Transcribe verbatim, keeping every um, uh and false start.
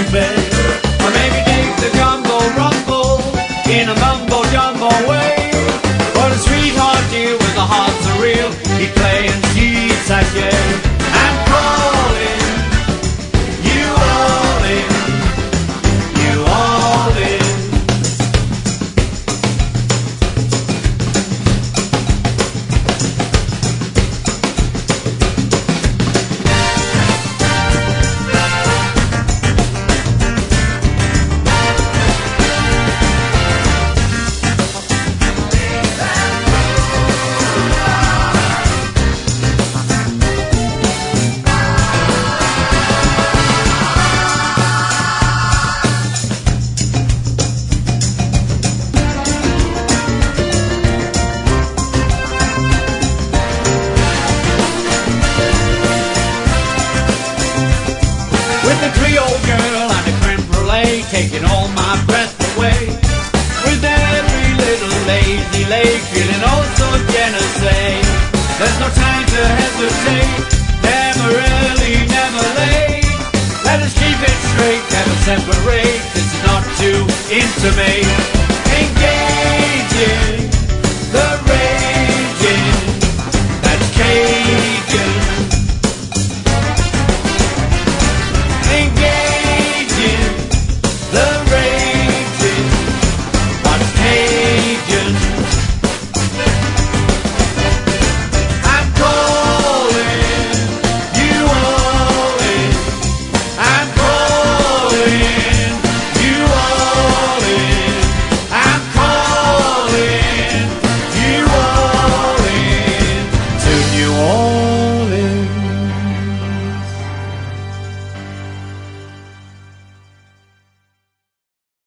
bed. Or maybe dig the jumbo rumble in a mumbo jumbo way. But a sweetheart dear when the hearts are real, he'd play and she'd sashay. I'm calling you all in, you all in. With a Creole girl and a creme brulee, taking all my breath away. With every little lazy lake, feeling oh so Genesee. There's no time to hesitate, never early, never late. Let us keep it straight, never separate, this is not too intimate. Engage